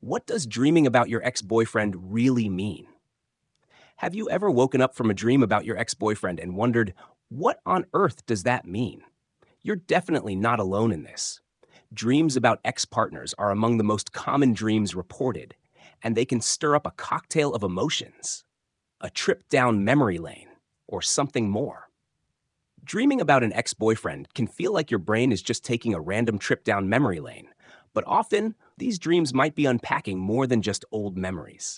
What does dreaming about your ex-boyfriend really mean? Have you ever woken up from a dream about your ex-boyfriend and wondered, what on earth does that mean? You're definitely not alone in this. Dreams about ex-partners are among the most common dreams reported, and they can stir up a cocktail of emotions, a trip down memory lane, or something more. Dreaming about an ex-boyfriend can feel like your brain is just taking a random trip down memory lane, but often these dreams might be unpacking more than just old memories.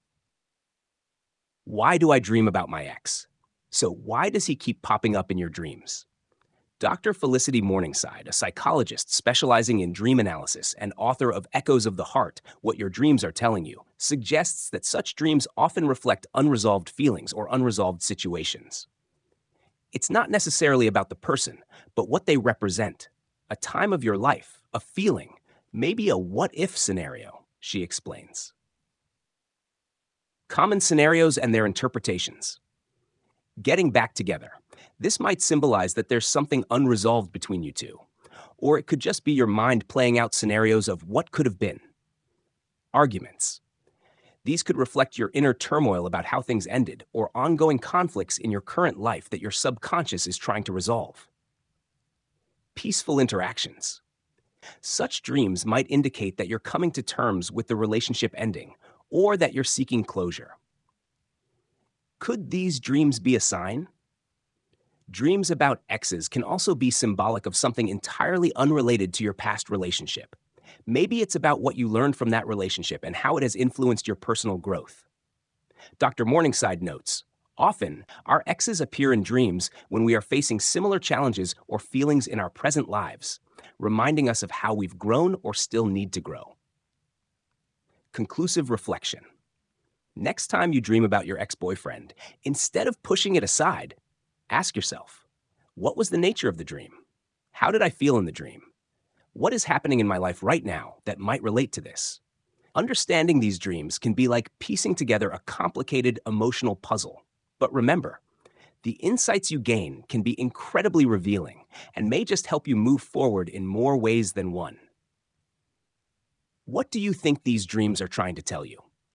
Why do I dream about my ex? So, why does he keep popping up in your dreams? Dr. Felicity Morningside, a psychologist specializing in dream analysis and author of Echoes of the Heart, What Your Dreams Are Telling You, suggests that such dreams often reflect unresolved feelings or unresolved situations. It's not necessarily about the person, but what they represent. A time of your life, a feeling, maybe a what-if scenario, she explains. Common scenarios and their interpretations. Getting back together. This might symbolize that there's something unresolved between you two. Or it could just be your mind playing out scenarios of what could have been. Arguments. These could reflect your inner turmoil about how things ended or ongoing conflicts in your current life that your subconscious is trying to resolve. Peaceful interactions. Such dreams might indicate that you're coming to terms with the relationship ending or that you're seeking closure. Could these dreams be a sign? Dreams about exes can also be symbolic of something entirely unrelated to your past relationship. Maybe it's about what you learned from that relationship and how it has influenced your personal growth. Dr. Morningside notes, often, our exes appear in dreams when we are facing similar challenges or feelings in our present lives, reminding us of how we've grown or still need to grow. Conclusive reflection. Next time you dream about your ex-boyfriend, instead of pushing it aside, ask yourself, what was the nature of the dream? How did I feel in the dream? What is happening in my life right now that might relate to this? Understanding these dreams can be like piecing together a complicated emotional puzzle. But remember, the insights you gain can be incredibly revealing and may just help you move forward in more ways than one. What do you think these dreams are trying to tell you?